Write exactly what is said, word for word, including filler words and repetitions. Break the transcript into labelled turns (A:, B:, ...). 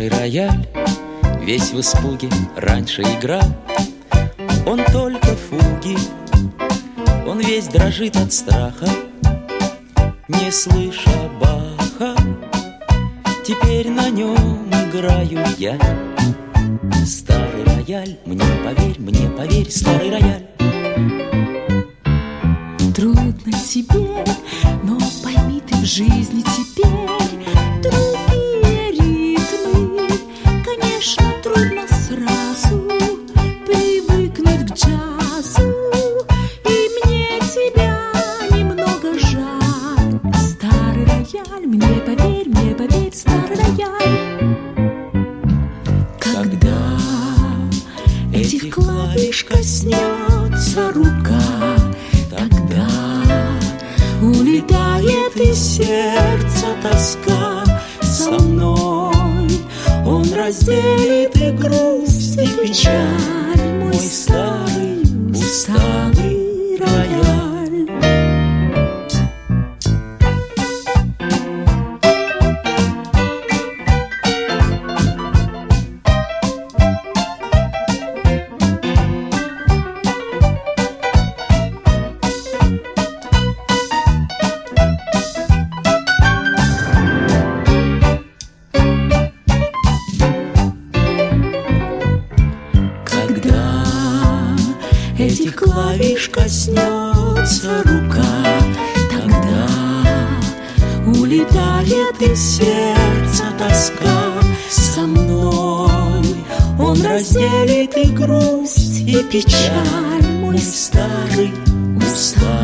A: Старый рояль, весь в испуге, раньше играл. Он только фуги, он весь дрожит от страха, не слыша Баха. Теперь на нем играю я. Старый рояль, мне поверь, мне поверь, старый рояль.
B: Трудно тебе, но пойми ты, в жизни теперь другие ритмы. Конечно, трудно сразу привыкнуть к джазу, и мне тебя немного жаль. Старый рояль, мне поверь, мне поверь, старый рояль. Когда этих клавиш коснется рука, тогда улетает из сердца тоска. Со мной он разделит и грусть, и печаль, мой старый, усталый рояль. Этих клавиш коснется рука, тогда улетает из сердца тоска. Со мной он разделит и грусть, и печаль, мой старый, усталый